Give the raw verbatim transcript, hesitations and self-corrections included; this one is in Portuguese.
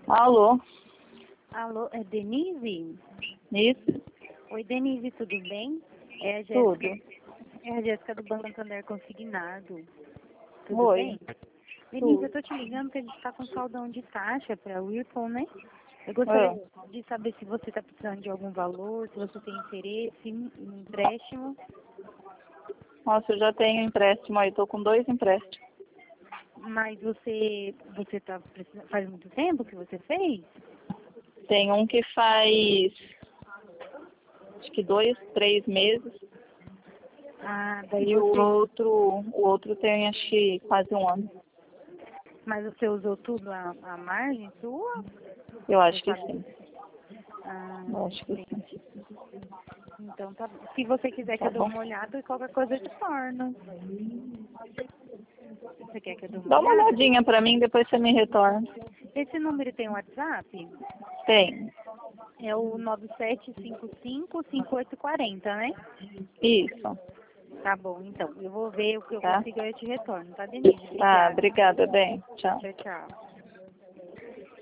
Alô? Alô, é Denise? Isso? Oi, Denise, tudo bem? É a Tudo. Jéssica, é a Jéssica do Banco Santander Consignado. Tudo Oi. bem? Denise, eu tô te ligando porque a gente tá com saudão de taxa para Whirlpool, né? Eu gostaria Ah. de saber se você tá precisando de algum valor, se você tem interesse em em empréstimo. Nossa, eu já tenho empréstimo aí, tô com dois empréstimos. Mas você, você tá precisando, faz muito tempo que você fez? Tem um que faz acho que dois, três meses. Ah, daí E o você, outro, o outro tem acho que quase um ano. mas você usou tudo a, a margem sua? Eu acho Você que sabe? sim. Ah, Eu acho que sim. entendi. Então tá bom. Se você quiser que Tá eu dou bom? uma olhada, qualquer coisa eu te torno. Você quer que eu dê uma Dá uma olhada? olhadinha pra mim, depois você me retorna. Esse número tem WhatsApp? Tem. É o nove sete cinco cinco, cinco oito quatro zero, né? Isso. Tá bom, então. Eu vou ver o que eu Tá? consigo e eu te retorno, tá, Denise? Tá, Obrigada. obrigada, bem. Tchau. Tchau, tchau.